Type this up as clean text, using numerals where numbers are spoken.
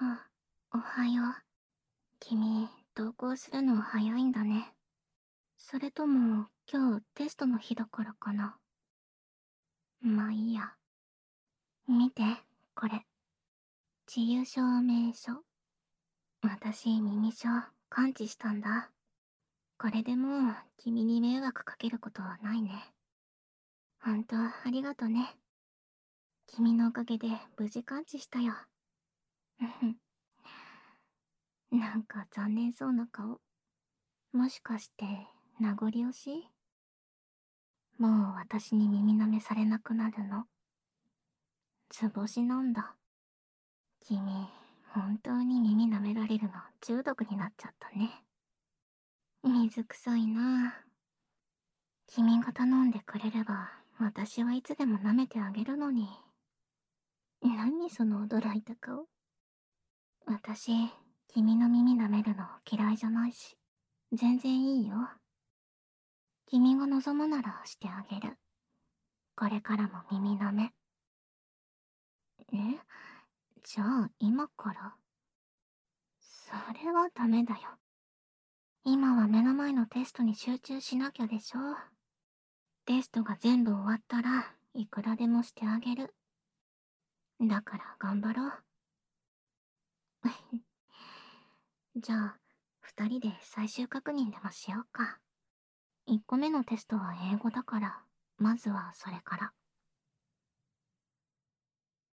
あ、おはよう。君、登校するの早いんだね。それとも、今日テストの日だからかな。まあいいや。見て、これ。治癒証明書。私、耳症、完治したんだ。これでもう、君に迷惑かけることはないね。ほんと、ありがとね。君のおかげで無事完治したよ。うんふん。なんか残念そうな顔。もしかして、名残惜しい？もう私に耳舐めされなくなるの？図星なんだ。君、本当に耳舐められるの中毒になっちゃったね。水臭いなぁ。君が頼んでくれれば、私はいつでも舐めてあげるのに。何その驚いた顔。私、君の耳舐めるの嫌いじゃないし、全然いいよ。君が望むならしてあげる。これからも耳舐め。え？じゃあ今から？それはダメだよ。今は目の前のテストに集中しなきゃでしょ。テストが全部終わったらいくらでもしてあげる。だから頑張ろう。じゃあ、二人で最終確認でもしようか。1個目のテストは英語だから、まずはそれから。